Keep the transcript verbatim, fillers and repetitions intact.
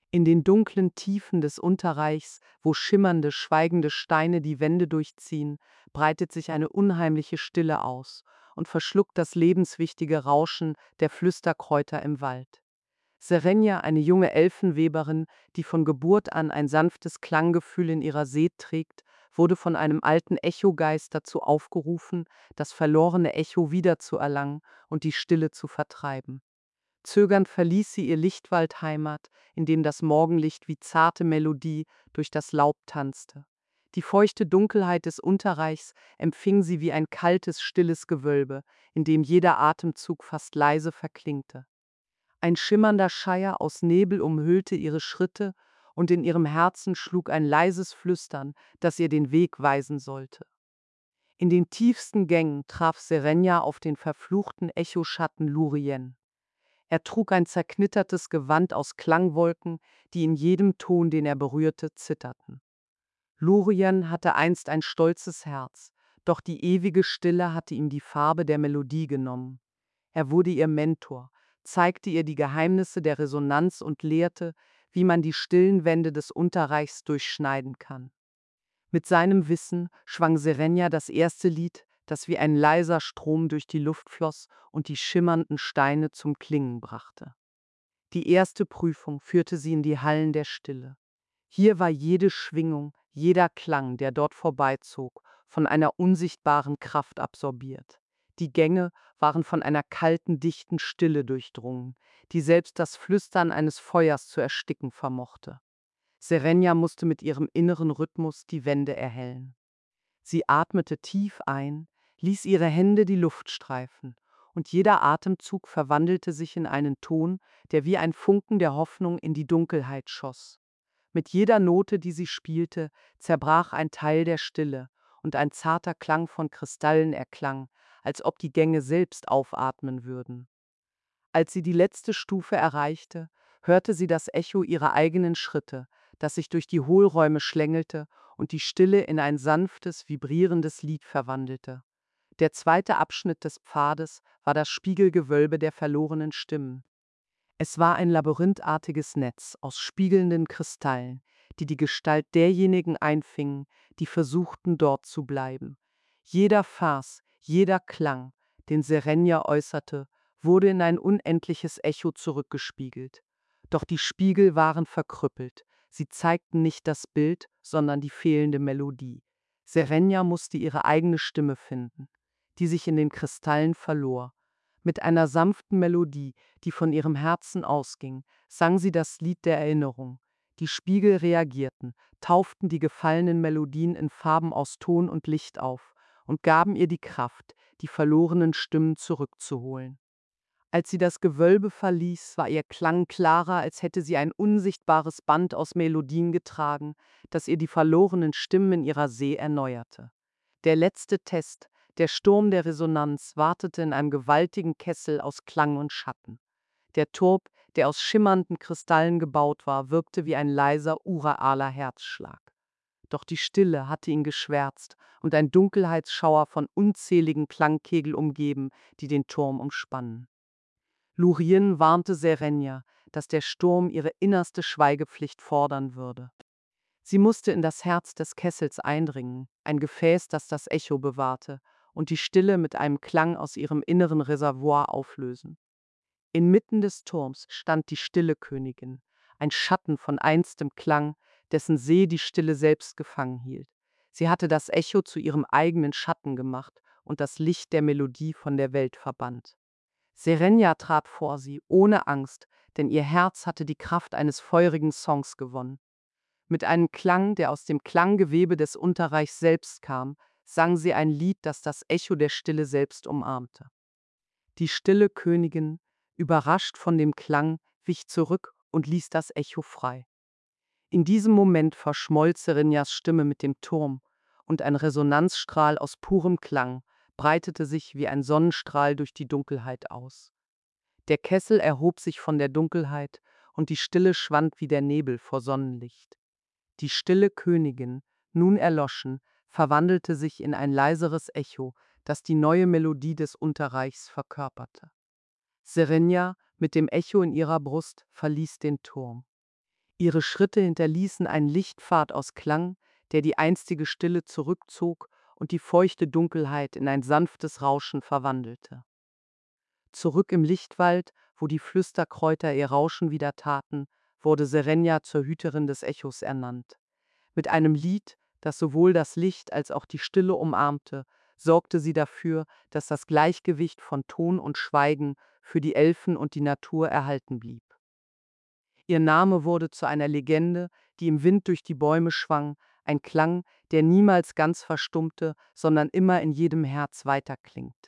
In den dunklen Tiefen des Unterreichs, wo schimmernde, schweigende Steine die Wände durchziehen, breitet sich eine unheimliche Stille aus und verschluckt das lebenswichtige Rauschen der Flüsterkräuter im Wald. Serenja, eine junge Elfenweberin, die von Geburt an ein sanftes Klanggefühl in ihrer Seele trägt, wurde von einem alten Echogeist dazu aufgerufen, das verlorene Echo wiederzuerlangen und die Stille zu vertreiben. Zögernd verließ sie ihr Lichtwaldheimat, in dem das Morgenlicht wie zarte Melodie durch das Laub tanzte. Die feuchte Dunkelheit des Unterreichs empfing sie wie ein kaltes, stilles Gewölbe, in dem jeder Atemzug fast leise verklingte. Ein schimmernder Schleier aus Nebel umhüllte ihre Schritte, und in ihrem Herzen schlug ein leises Flüstern, das ihr den Weg weisen sollte. In den tiefsten Gängen traf Serenja auf den verfluchten Echoschatten Lurien. Er trug ein zerknittertes Gewand aus Klangwolken, die in jedem Ton, den er berührte, zitterten. Lurien hatte einst ein stolzes Herz, doch die ewige Stille hatte ihm die Farbe der Melodie genommen. Er wurde ihr Mentor, zeigte ihr die Geheimnisse der Resonanz und lehrte, wie man die stillen Wände des Unterreichs durchschneiden kann. Mit seinem Wissen schwang Serenja das erste Lied, das wie ein leiser Strom durch die Luft floss und die schimmernden Steine zum Klingen brachte. Die erste Prüfung führte sie in die Hallen der Stille. Hier war jede Schwingung, jeder Klang, der dort vorbeizog, von einer unsichtbaren Kraft absorbiert. Die Gänge waren von einer kalten, dichten Stille durchdrungen, die selbst das Flüstern eines Feuers zu ersticken vermochte. Serenja musste mit ihrem inneren Rhythmus die Wände erhellen. Sie atmete tief ein, ließ ihre Hände die Luft streifen, und jeder Atemzug verwandelte sich in einen Ton, der wie ein Funken der Hoffnung in die Dunkelheit schoss. Mit jeder Note, die sie spielte, zerbrach ein Teil der Stille, und ein zarter Klang von Kristallen erklang, als ob die Gänge selbst aufatmen würden. Als sie die letzte Stufe erreichte, hörte sie das Echo ihrer eigenen Schritte, das sich durch die Hohlräume schlängelte und die Stille in ein sanftes, vibrierendes Lied verwandelte. Der zweite Abschnitt des Pfades war das Spiegelgewölbe der verlorenen Stimmen. Es war ein labyrinthartiges Netz aus spiegelnden Kristallen, die die Gestalt derjenigen einfingen, die versuchten, dort zu bleiben. Jeder Vers, jeder Klang, den Serenja äußerte, wurde in ein unendliches Echo zurückgespiegelt. Doch die Spiegel waren verkrüppelt. Sie zeigten nicht das Bild, sondern die fehlende Melodie. Serenja musste ihre eigene Stimme finden, die sich in den Kristallen verlor. Mit einer sanften Melodie, die von ihrem Herzen ausging, sang sie das Lied der Erinnerung. Die Spiegel reagierten, tauften die gefallenen Melodien in Farben aus Ton und Licht auf und gaben ihr die Kraft, die verlorenen Stimmen zurückzuholen. Als sie das Gewölbe verließ, war ihr Klang klarer, als hätte sie ein unsichtbares Band aus Melodien getragen, das ihr die verlorenen Stimmen in ihrer See erneuerte. Der letzte Test, der Sturm der Resonanz, wartete in einem gewaltigen Kessel aus Klang und Schatten. Der Turm, der aus schimmernden Kristallen gebaut war, wirkte wie ein leiser, uraaler Herzschlag. Doch die Stille hatte ihn geschwärzt und ein Dunkelheitsschauer von unzähligen Klangkegel umgeben, die den Turm umspannen. Lurien warnte Serenja, dass der Sturm ihre innerste Schweigepflicht fordern würde. Sie musste in das Herz des Kessels eindringen, ein Gefäß, das das Echo bewahrte, und die Stille mit einem Klang aus ihrem inneren Reservoir auflösen. Inmitten des Turms stand die stille Königin, ein Schatten von einstem Klang, dessen See die Stille selbst gefangen hielt. Sie hatte das Echo zu ihrem eigenen Schatten gemacht und das Licht der Melodie von der Welt verbannt. Serenja trat vor sie, ohne Angst, denn ihr Herz hatte die Kraft eines feurigen Songs gewonnen. Mit einem Klang, der aus dem Klanggewebe des Unterreichs selbst kam, sang sie ein Lied, das das Echo der Stille selbst umarmte. Die stille Königin, überrascht von dem Klang, wich zurück und ließ das Echo frei. In diesem Moment verschmolz Serenjas Stimme mit dem Turm, und ein Resonanzstrahl aus purem Klang breitete sich wie ein Sonnenstrahl durch die Dunkelheit aus. Der Kessel erhob sich von der Dunkelheit, und die Stille schwand wie der Nebel vor Sonnenlicht. Die stille Königin, nun erloschen, verwandelte sich in ein leiseres Echo, das die neue Melodie des Unterreichs verkörperte. Serenja, mit dem Echo in ihrer Brust, verließ den Turm. Ihre Schritte hinterließen einen Lichtpfad aus Klang, der die einstige Stille zurückzog und die feuchte Dunkelheit in ein sanftes Rauschen verwandelte. Zurück im Lichtwald, wo die Flüsterkräuter ihr Rauschen wieder taten, wurde Serenia zur Hüterin des Echos ernannt. Mit einem Lied, das sowohl das Licht als auch die Stille umarmte, sorgte sie dafür, dass das Gleichgewicht von Ton und Schweigen für die Elfen und die Natur erhalten blieb. Ihr Name wurde zu einer Legende, die im Wind durch die Bäume schwang, ein Klang, der niemals ganz verstummte, sondern immer in jedem Herz weiterklingt.